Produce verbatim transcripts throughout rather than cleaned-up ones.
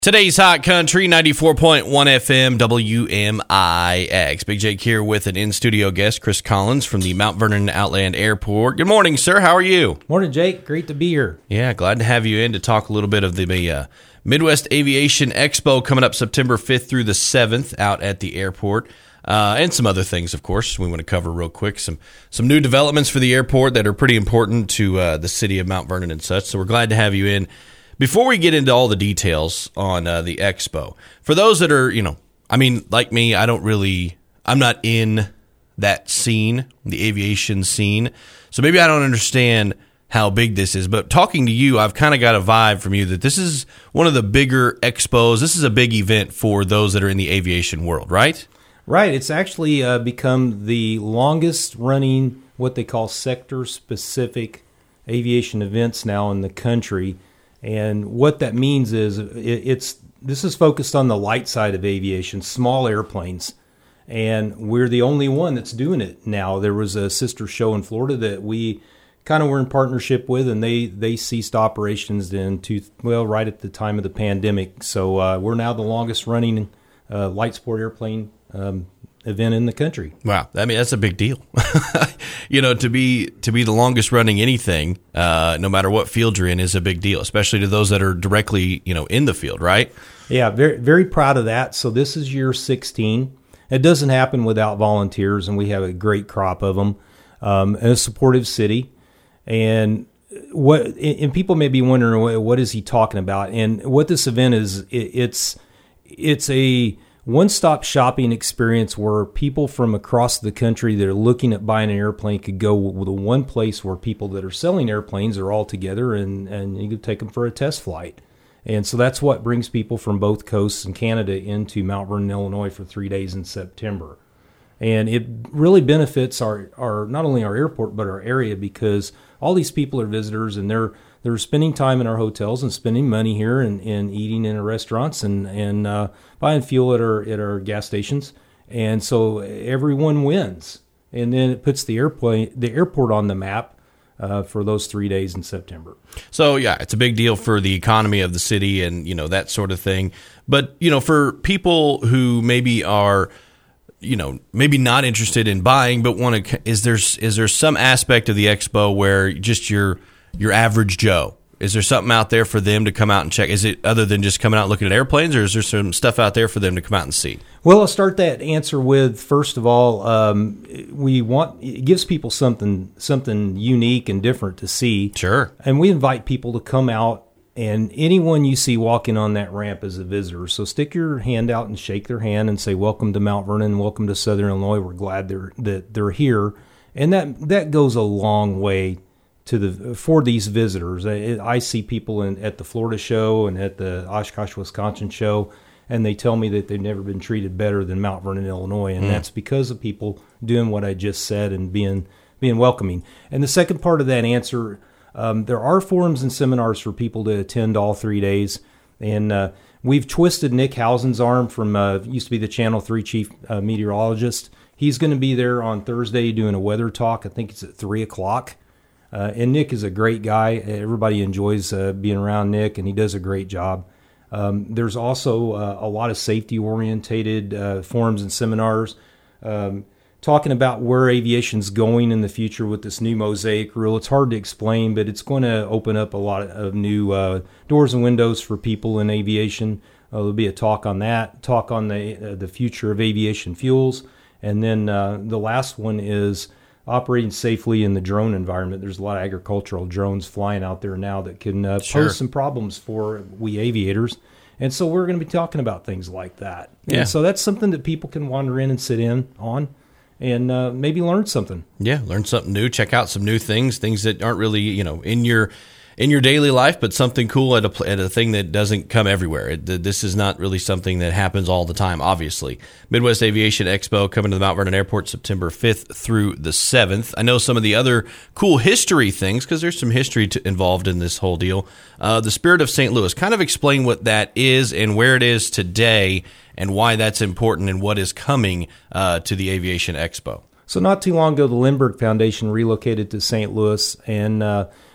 Today's Hot Country, ninety-four point one F M, W M I X. Big Jake here with an in-studio guest, Chris Collins from the Mount Vernon Outland Airport. Good morning, sir. How are you? Morning, Jake. Great to be here. Yeah, glad to have you in to talk a little bit of the uh, Midwest Aviation Expo coming up September fifth through the seventh out at the airport. Uh, and some other things, of course, we want to cover real quick. Some some new developments for the airport that are pretty important to uh, the city of Mount Vernon and such. So we're glad to have you in. Before we get into all the details on uh, the expo, for those that are, you know, I mean, like me, I don't really, I'm not in that scene, the aviation scene. So maybe I don't understand how big this is. But talking to you, I've kind of got a vibe from you that this is one of the bigger expos. This is a big event for those that are in the aviation world, right? Right. It's actually uh, become the longest running, what they call sector-specific aviation events now in the country. And what that means is it, it's this is focused on the light side of aviation, small airplanes. And we're the only one that's doing it now. There was a sister show in Florida that we kind of were in partnership with, and they, they ceased operations in two, well, right at the time of the pandemic. So uh, we're now the longest running uh, light sport airplane um, event in the country. Wow, I mean that's a big deal. You know, to be to be the longest running anything, uh, no matter what field you're in, is a big deal, especially to those that are directly, you know, in the field, right? Yeah, very very proud of that. So this is year sixteen. It doesn't happen without volunteers, and we have a great crop of them. Um, and a supportive city, and what and people may be wondering what is he talking about? And what this event is, it, it's it's a one-stop shopping experience where people from across the country that are looking at buying an airplane could go with the one place where people that are selling airplanes are all together, and, and you could take them for a test flight. And so that's what brings people from both coasts and Canada into Mount Vernon, Illinois for three days in September. And it really benefits our, our not only our airport but our area, because all these people are visitors, and they're they're spending time in our hotels and spending money here and, and eating in our restaurants and and uh, buying fuel at our at our gas stations. And so everyone wins, and then it puts the airplane the airport on the map uh, for those three days in September. So yeah, it's a big deal for the economy of the city and you know that sort of thing. But you know, for people who maybe are you know, maybe not interested in buying, but want to, is there, is there some aspect of the expo where just your, your average Joe, is there something out there for them to come out and check? Is it other than just coming out and looking at airplanes, or is there some stuff out there for them to come out and see? Well, I'll start that answer with, first of all, um, we want, it gives people something, something unique and different to see. Sure. And we invite people to come out, and anyone you see walking on that ramp is a visitor. So stick your hand out and shake their hand and say, welcome to Mount Vernon, welcome to Southern Illinois. We're glad they're, that they're here. And that, that goes a long way to the for these visitors. I, I see people in, at the Florida show and at the Oshkosh, Wisconsin show, and they tell me that they've never been treated better than Mount Vernon, Illinois. And mm. that's because of people doing what I just said and being being welcoming. And the second part of that answer, Um, there are forums and seminars for people to attend all three days. And uh, we've twisted Nick Housen's arm from, uh, used to be the Channel three chief uh, meteorologist. He's going to be there on Thursday doing a weather talk. I think it's at three o'clock. Uh, and Nick is a great guy. Everybody enjoys uh, being around Nick, and he does a great job. Um, there's also uh, a lot of safety-orientated uh, forums and seminars um talking about where aviation's going in the future with this new Mosaic rule. It's hard to explain, but it's going to open up a lot of new uh, doors and windows for people in aviation. Uh, there'll be a talk on that, talk on the uh, the future of aviation fuels. And then uh, the last one is operating safely in the drone environment. There's a lot of agricultural drones flying out there now that can uh, Sure. pose some problems for we aviators. And so we're going to be talking about things like that. Yeah. And so that's something that people can wander in and sit in on. And uh, maybe learn something. Yeah, learn something new. Check out some new things, things that aren't really, you know, in your in your daily life, but something cool at a at a thing that doesn't come everywhere. It, this is not really something that happens all the time. Obviously, Midwest Aviation Expo coming to the Mount Vernon Airport September fifth through the seventh. I know some of the other cool history things because there's some history to, involved in this whole deal. Uh, the Spirit of Saint Louis. Kind of explain what that is and where it is today, and why that's important and what is coming uh, to the Aviation Expo. So not too long ago, the Lindbergh Foundation relocated to Saint Louis, and uh,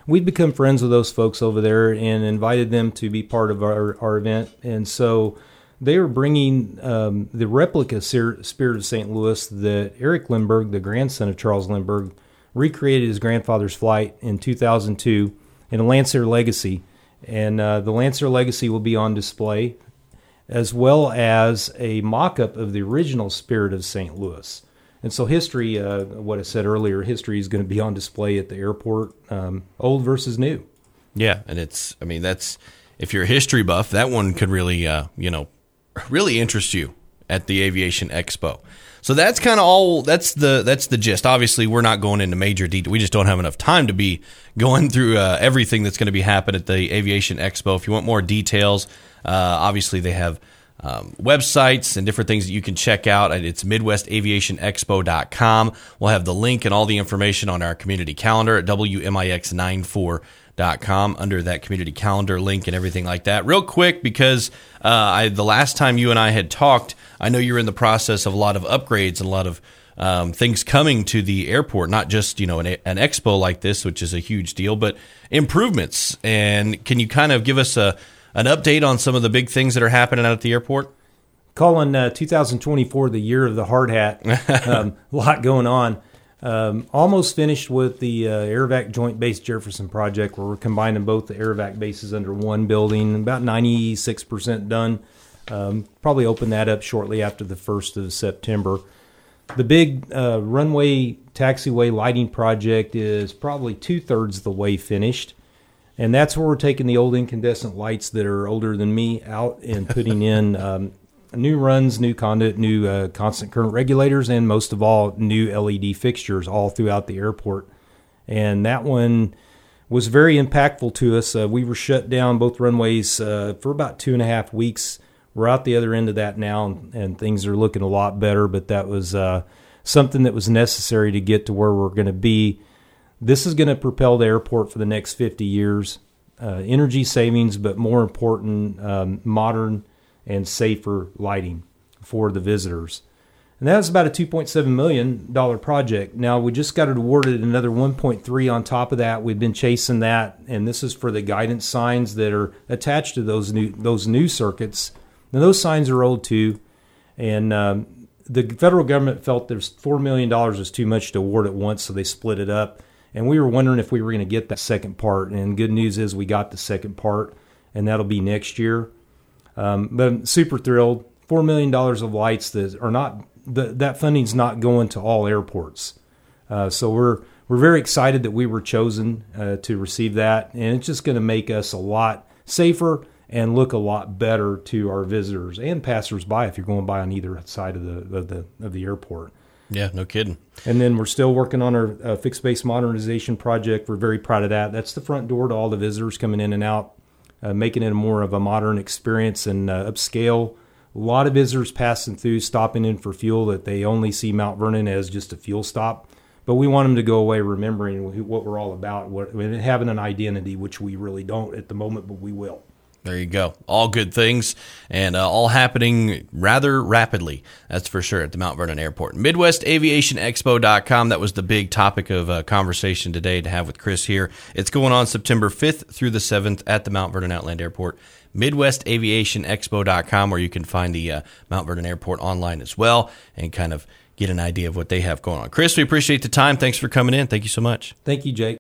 we'd become friends with those folks over there and invited them to be part of our, our event. And so they were bringing um, the replica Spirit of Saint Louis that Eric Lindbergh, the grandson of Charles Lindbergh, recreated his grandfather's flight in two thousand two in a Lancer Legacy. And uh, the Lancer Legacy will be on display, as well as a mock-up of the original Spirit of Saint Louis. And so history, uh, what I said earlier, history is going to be on display at the airport, um, old versus new. Yeah, and it's, I mean, that's, if you're a history buff, that one could really, uh, you know, really interest you at the Aviation Expo. So that's kind of all, that's the that's the gist. Obviously, we're not going into major detail. We just don't have enough time to be going through uh, everything that's going to be happening at the Aviation Expo. If you want more details, uh, obviously they have um, websites and different things that you can check out. It's midwest aviation expo dot com. We'll have the link and all the information on our community calendar at W M I X ninety-four dot com under that community calendar link and everything like that. Real quick, because uh, I, the last time you and I had talked, I know you're in the process of a lot of upgrades and a lot of um, things coming to the airport, not just, you know, an, an expo like this, which is a huge deal, but improvements. And can you kind of give us a an update on some of the big things that are happening out at the airport? Calling uh, two thousand twenty-four the year of the hard hat. um, a lot going on. Um, almost finished with the uh, AirVac Joint Base Jefferson project, where we're combining both the AirVac bases under one building. About ninety-six percent done. Um, probably open that up shortly after the first of September. The big uh, runway taxiway lighting project is probably two-thirds the way finished. And that's where we're taking the old incandescent lights that are older than me out and putting in um, new runs, new conduit, new uh, constant current regulators, and most of all, new L E D fixtures all throughout the airport. And that one was very impactful to us. Uh, we were shut down both runways uh, for about two and a half weeks. We're out the other end of that now, and, and things are looking a lot better, but that was uh, something that was necessary to get to where we're going to be. This is going to propel the airport for the next fifty years. Uh, energy savings, but more important, um, modern and safer lighting for the visitors. And that was about a two point seven million dollars project. Now, we just got it awarded another one point three on top of that. We've been chasing that, and this is for the guidance signs that are attached to those new those new circuits. Now, those signs are old too, and um, the federal government felt there's four million dollars was too much to award at once, so they split it up. And we were wondering if we were going to get that second part. And good news is we got the second part, and that'll be next year. Um, but I'm super thrilled. four million dollars of lights that are not, the, that funding's not going to all airports. Uh, so we're we're very excited that we were chosen uh, to receive that. And it's just going to make us a lot safer and look a lot better to our visitors and passersby if you're going by on either side of the of the, of the airport. Yeah, no kidding. And then we're still working on our uh, fixed base modernization project. We're very proud of that. That's the front door to all the visitors coming in and out, uh, making it more of a modern experience and uh, upscale. A lot of visitors passing through, stopping in for fuel, that they only see Mount Vernon as just a fuel stop. But we want them to go away remembering what we're all about, what, and having an identity, which we really don't at the moment, but we will. There you go. All good things, and uh, all happening rather rapidly, that's for sure, at the Mount Vernon Airport. midwest aviation expo dot com, that was the big topic of uh, conversation today to have with Chris here. It's going on September fifth through the seventh at the Mount Vernon Outland Airport. midwest aviation expo dot com, where you can find the uh, Mount Vernon Airport online as well and kind of get an idea of what they have going on. Chris, we appreciate the time. Thanks for coming in. Thank you so much. Thank you, Jake.